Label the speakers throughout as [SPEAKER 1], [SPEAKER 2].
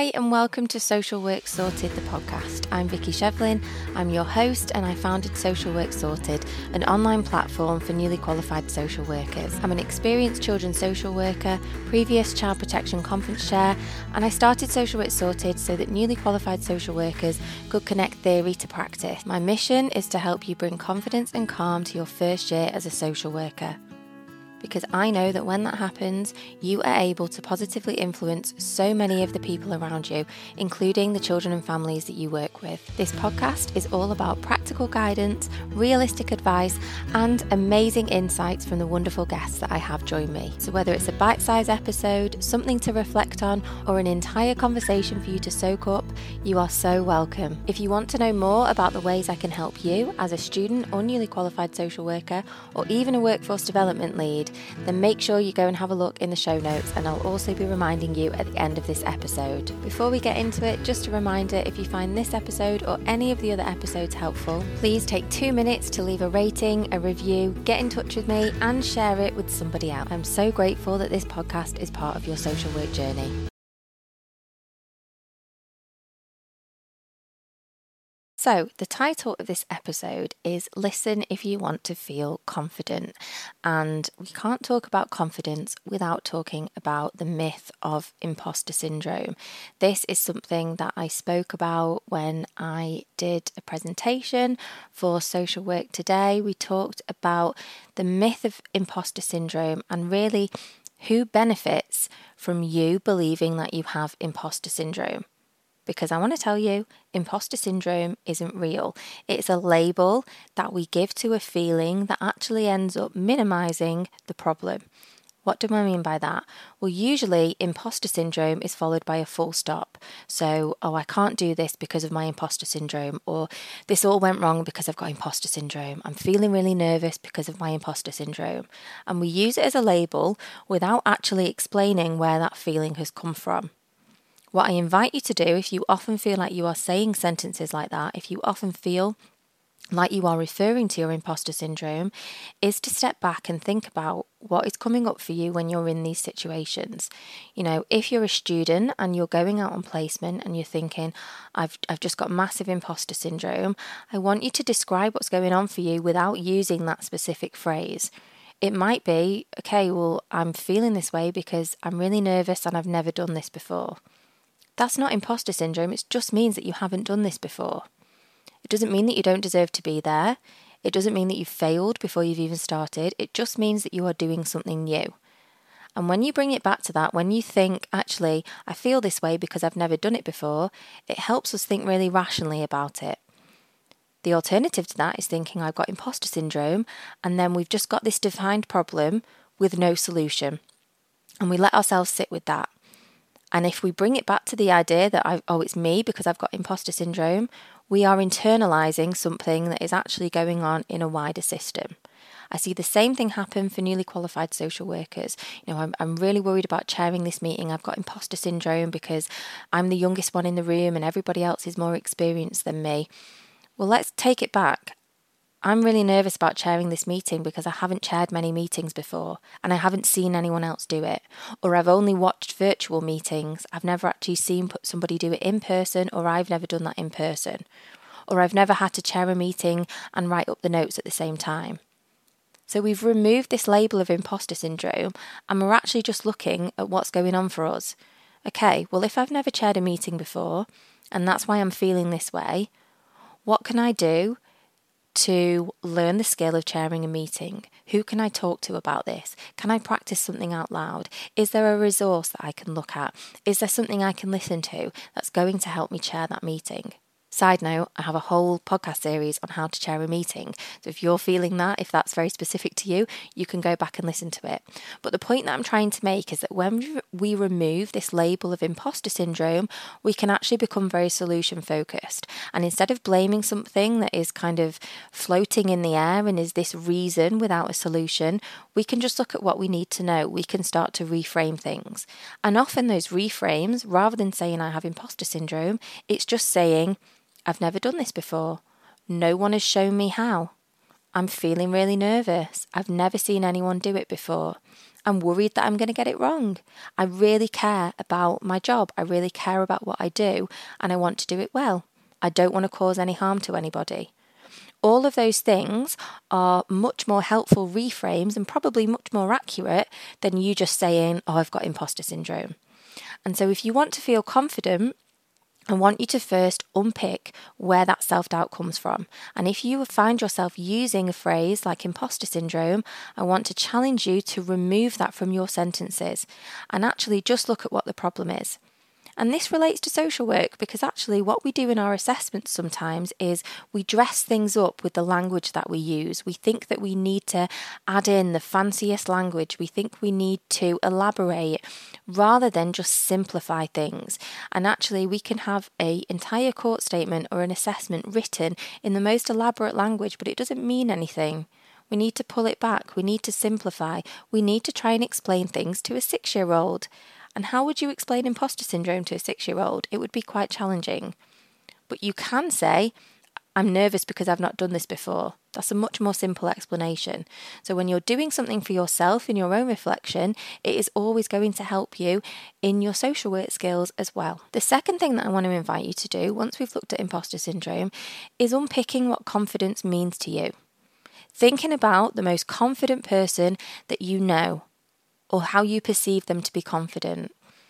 [SPEAKER 1] Hi and welcome to Social Work Sorted, the podcast. I'm Vicky Shevlin, I'm your host and I founded Social Work Sorted, an online platform for newly qualified social workers. I'm an experienced children's social worker, previous child protection conference chair, and I started Social Work Sorted so that newly qualified social workers could connect theory to practice. My mission is to help you bring confidence and calm to your first year as a social worker. Because I know that when that happens, you are able to positively influence so many of the people around you, including the children and families that you work with. This podcast is all about practical guidance, realistic advice, and amazing insights from the wonderful guests that I have join me. So whether it's a bite-sized episode, something to reflect on, or an entire conversation for you to soak up, you are so welcome. If you want to know more about the ways I can help you as a student or newly qualified social worker, or even a workforce development lead, then make sure you go and have a look in the show notes, and I'll also be reminding you at the end of this episode. Before we get into it, just a reminder, if you find this episode or any of the other episodes helpful, please take 2 minutes to leave a rating, a review, get in touch with me and share it with somebody else. I'm so grateful that this podcast is part of your social work journey. So, the title of this episode is Listen If You Want to Feel Confident. And we can't talk about confidence without talking about the myth of imposter syndrome. This is something that I spoke about when I did a presentation for Social Work Today. We talked about the myth of imposter syndrome and really who benefits from you believing that you have imposter syndrome. Because I want to tell you, imposter syndrome isn't real. It's a label that we give to a feeling that actually ends up minimizing the problem. What do I mean by that? Well, usually imposter syndrome is followed by a full stop. So, I can't do this because of my imposter syndrome, or this all went wrong because I've got imposter syndrome. I'm feeling really nervous because of my imposter syndrome. And we use it as a label without actually explaining where that feeling has come from. What I invite you to do, if you often feel like you are saying sentences like that, if you often feel like you are referring to your imposter syndrome, is to step back and think about what is coming up for you when you're in these situations. You know, if you're a student and you're going out on placement and you're thinking, I've just got massive imposter syndrome, I want you to describe what's going on for you without using that specific phrase. It might be, okay, well, I'm feeling this way because I'm really nervous and I've never done this before. That's not imposter syndrome, it just means that you haven't done this before. It doesn't mean that you don't deserve to be there. It doesn't mean that you've failed before you've even started. It just means that you are doing something new. And when you bring it back to that, when you think, actually, I feel this way because I've never done it before, it helps us think really rationally about it. The alternative to that is thinking, I've got imposter syndrome, and then we've just got this defined problem with no solution. And we let ourselves sit with that. And if we bring it back to the idea that, it's me because I've got imposter syndrome, we are internalizing something that is actually going on in a wider system. I see the same thing happen for newly qualified social workers. I'm really worried about chairing this meeting. I've got imposter syndrome because I'm the youngest one in the room and everybody else is more experienced than me. Well, let's take it back. I'm really nervous about chairing this meeting because I haven't chaired many meetings before and I haven't seen anyone else do it. Or I've only watched virtual meetings. I've never actually seen somebody do it in person, or I've never done that in person. Or I've never had to chair a meeting and write up the notes at the same time. So we've removed this label of imposter syndrome and we're actually just looking at what's going on for us. Okay, well, if I've never chaired a meeting before and that's why I'm feeling this way, what can I do to learn the skill of chairing a meeting? Who can I talk to about this? Can I practice something out loud? Is there a resource that I can look at? Is there something I can listen to that's going to help me chair that meeting? Side note, I have a whole podcast series on how to chair a meeting. So if you're feeling that, if that's very specific to you, you can go back and listen to it. But the point that I'm trying to make is that when we remove this label of imposter syndrome, we can actually become very solution focused. And instead of blaming something that is kind of floating in the air and is this reason without a solution, we can just look at what we need to know. We can start to reframe things. And often those reframes, rather than saying I have imposter syndrome, it's just saying, I've never done this before. No one has shown me how. I'm feeling really nervous. I've never seen anyone do it before. I'm worried that I'm going to get it wrong. I really care about my job. I really care about what I do, and I want to do it well. I don't want to cause any harm to anybody. All of those things are much more helpful reframes and probably much more accurate than you just saying, oh, I've got imposter syndrome. And so if you want to feel confident, I want you to first unpick where that self-doubt comes from. And if you find yourself using a phrase like imposter syndrome, I want to challenge you to remove that from your sentences and actually just look at what the problem is. And this relates to social work because actually what we do in our assessments sometimes is we dress things up with the language that we use. We think that we need to add in the fanciest language. We think we need to elaborate rather than just simplify things. And actually we can have an entire court statement or an assessment written in the most elaborate language, but it doesn't mean anything. We need to pull it back. We need to simplify. We need to try and explain things to a 6-year-old. And how would you explain imposter syndrome to a 6-year-old? It would be quite challenging. But you can say, I'm nervous because I've not done this before. That's a much more simple explanation. So when you're doing something for yourself in your own reflection, it is always going to help you in your social work skills as well. The second thing that I want to invite you to do, once we've looked at imposter syndrome, is unpicking what confidence means to you. Thinking about the most confident person that you know, or how you perceive them to be confident.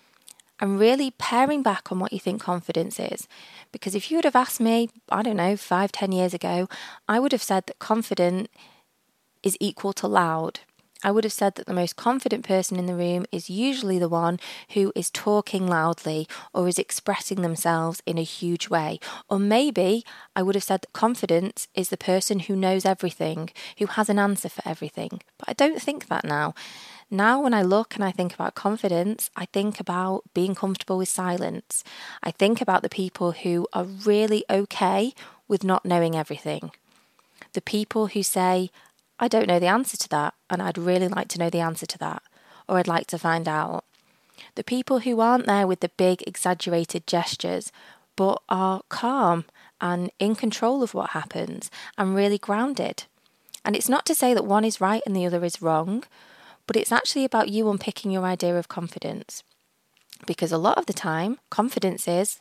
[SPEAKER 1] And really paring back on what you think confidence is. Because if you would have asked me, 5-10 years ago, I would have said that confident is equal to loud. I would have said that the most confident person in the room is usually the one who is talking loudly or is expressing themselves in a huge way. Or maybe I would have said that confidence is the person who knows everything, who has an answer for everything. But I don't think that now. Now when I look and I think about confidence, I think about being comfortable with silence. I think about the people who are really okay with not knowing everything. The people who say, I don't know the answer to that, and I'd really like to know the answer to that, or I'd like to find out. The people who aren't there with the big exaggerated gestures, but are calm and in control of what happens and really grounded. And it's not to say that one is right and the other is wrong, but it's actually about you unpicking your idea of confidence. Because a lot of the time, confidence is,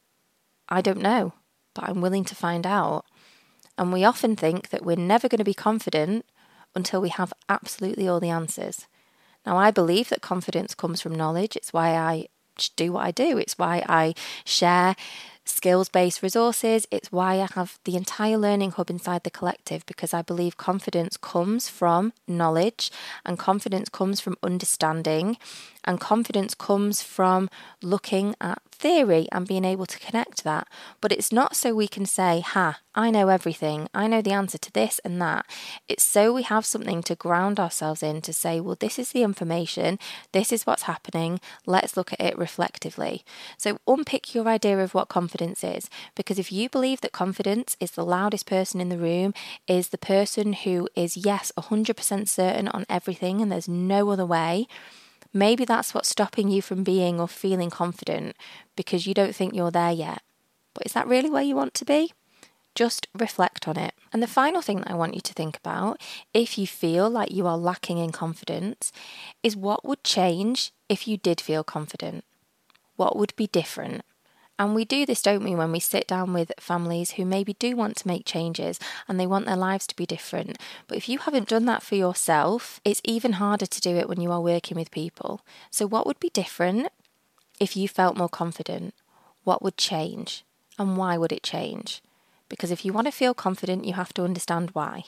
[SPEAKER 1] I don't know, but I'm willing to find out. And we often think that we're never going to be confident until we have absolutely all the answers. Now, I believe that confidence comes from knowledge. It's why I do what I do. It's why I share skills-based resources. It's why I have the entire learning hub inside the collective, because I believe confidence comes from knowledge and confidence comes from understanding and confidence comes from looking at theory and being able to connect that. But it's not so we can say, I know everything. I know the answer to this and that. It's so we have something to ground ourselves in to say, well, this is the information. This is what's happening. Let's look at it reflectively. So unpick your idea of what confidence is, because if you believe that confidence is the loudest person in the room, is the person who is, yes, 100% certain on everything and there's no other way, maybe that's what's stopping you from being or feeling confident because you don't think you're there yet. But is that really where you want to be? Just reflect on it. And the final thing that I want you to think about, if you feel like you are lacking in confidence, is what would change if you did feel confident? What would be different? And we do this, don't we, when we sit down with families who maybe do want to make changes and they want their lives to be different. But if you haven't done that for yourself, it's even harder to do it when you are working with people. So what would be different if you felt more confident? What would change? And why would it change? Because if you want to feel confident, you have to understand why.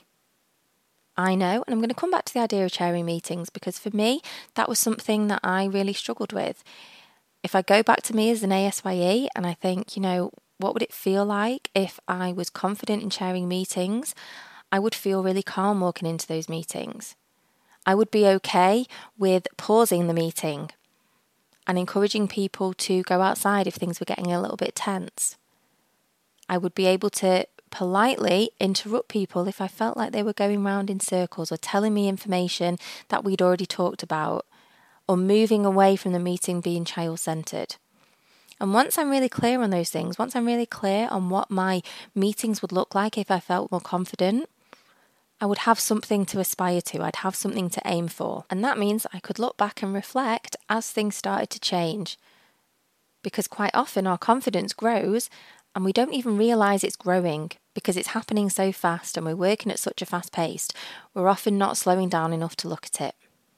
[SPEAKER 1] I know, and I'm going to come back to the idea of chairing meetings, because for me, that was something that I really struggled with. If I go back to me as an ASYE and I think, what would it feel like if I was confident in chairing meetings? I would feel really calm walking into those meetings. I would be okay with pausing the meeting and encouraging people to go outside if things were getting a little bit tense. I would be able to politely interrupt people if I felt like they were going round in circles or telling me information that we'd already talked about, or moving away from the meeting being child-centred. And once I'm really clear on those things, once I'm really clear on what my meetings would look like if I felt more confident, I would have something to aspire to, I'd have something to aim for. And that means I could look back and reflect as things started to change. Because quite often our confidence grows and we don't even realise it's growing because it's happening so fast and we're working at such a fast pace, we're often not slowing down enough to look at it.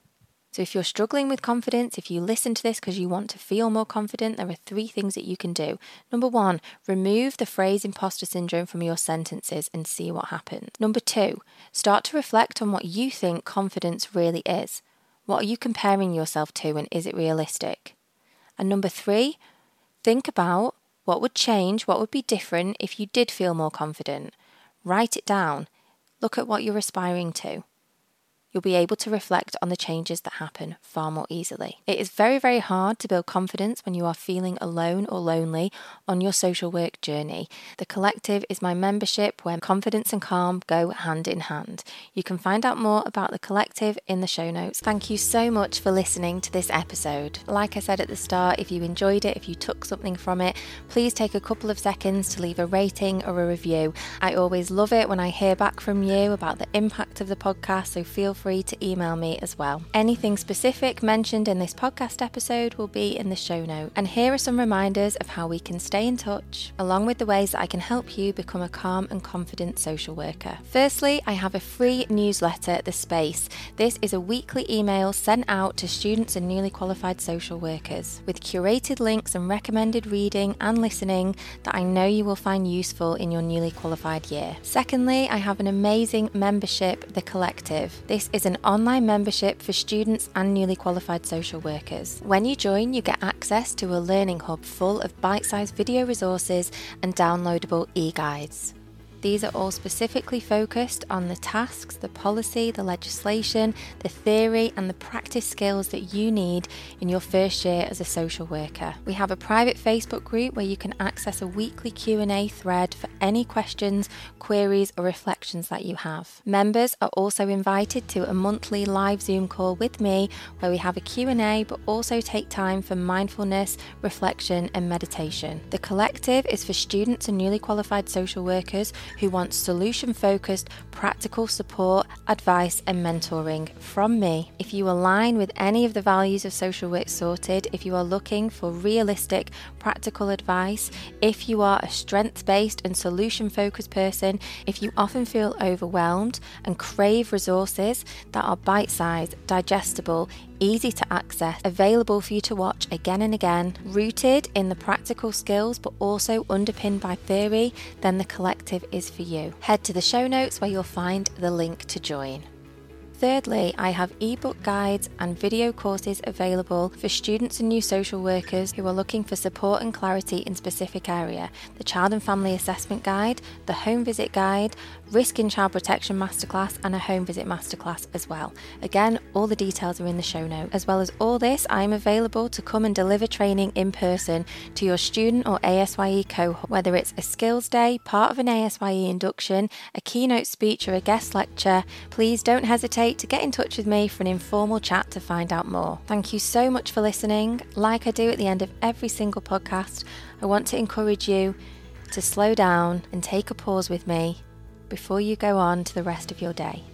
[SPEAKER 1] So if you're struggling with confidence, if you listen to this because you want to feel more confident, there are 3 things that you can do. Number 1, remove the phrase imposter syndrome from your sentences and see what happens. Number 2, start to reflect on what you think confidence really is. What are you comparing yourself to and is it realistic? And number 3, think about what would change, what would be different if you did feel more confident. Write it down. Look at what you're aspiring to. You'll be able to reflect on the changes that happen far more easily. It is very, very hard to build confidence when you are feeling alone or lonely on your social work journey. The Collective is my membership where confidence and calm go hand in hand. You can find out more about the Collective in the show notes. Thank you so much for listening to this episode. Like I said at the start, if you enjoyed it, if you took something from it, please take a couple of seconds to leave a rating or a review. I always love it when I hear back from you about the impact of the podcast, so feel free to email me as well. Anything specific mentioned in this podcast episode will be in the show note. And here are some reminders of how we can stay in touch, along with the ways that I can help you become a calm and confident social worker. Firstly, I have a free newsletter, The Space. This is a weekly email sent out to students and newly qualified social workers with curated links and recommended reading and listening that I know you will find useful in your newly qualified year. Secondly, I have an amazing membership, The Collective. This is an online membership for students and newly qualified social workers. When you join, you get access to a learning hub full of bite-sized video resources and downloadable e-guides. These are all specifically focused on the tasks, the policy, the legislation, the theory and the practice skills that you need in your first year as a social worker. We have a private Facebook group where you can access a weekly Q&A thread for any questions, queries or reflections that you have. Members are also invited to a monthly live Zoom call with me where we have a Q&A but also take time for mindfulness, reflection and meditation. The Collective is for students and newly qualified social workers who want solution-focused, practical support, advice and mentoring from me. If you align with any of the values of Social Work Sorted, if you are looking for realistic, practical advice, if you are a strengths-based and solution-focused person, if you often feel overwhelmed and crave resources that are bite-sized, digestible, easy to access, available for you to watch again and again, rooted in the practical skills but also underpinned by theory, then the Collective is for you. Head to the show notes where you'll find the link to join. Thirdly, I have ebook guides and video courses available for students and new social workers who are looking for support and clarity in specific area. The Child and Family Assessment Guide, the Home Visit Guide, Risk in Child Protection Masterclass and a Home Visit Masterclass as well. Again, all the details are in the show note. As well as all this, I am available to come and deliver training in person to your student or ASYE cohort, whether it's a skills day, part of an ASYE induction, a keynote speech or a guest lecture. Please don't hesitate to get in touch with me for an informal chat to find out more. Thank you so much for listening. Like I do at the end of every single podcast, I want to encourage you to slow down and take a pause with me before you go on to the rest of your day.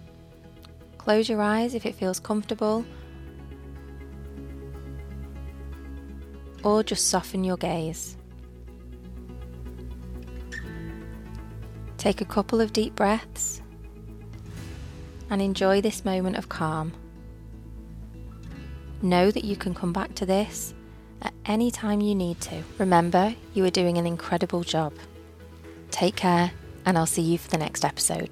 [SPEAKER 1] Close your eyes if it feels comfortable, or just soften your gaze. Take a couple of deep breaths and enjoy this moment of calm. Know that you can come back to this at any time you need to. Remember, you are doing an incredible job. Take care, and I'll see you for the next episode.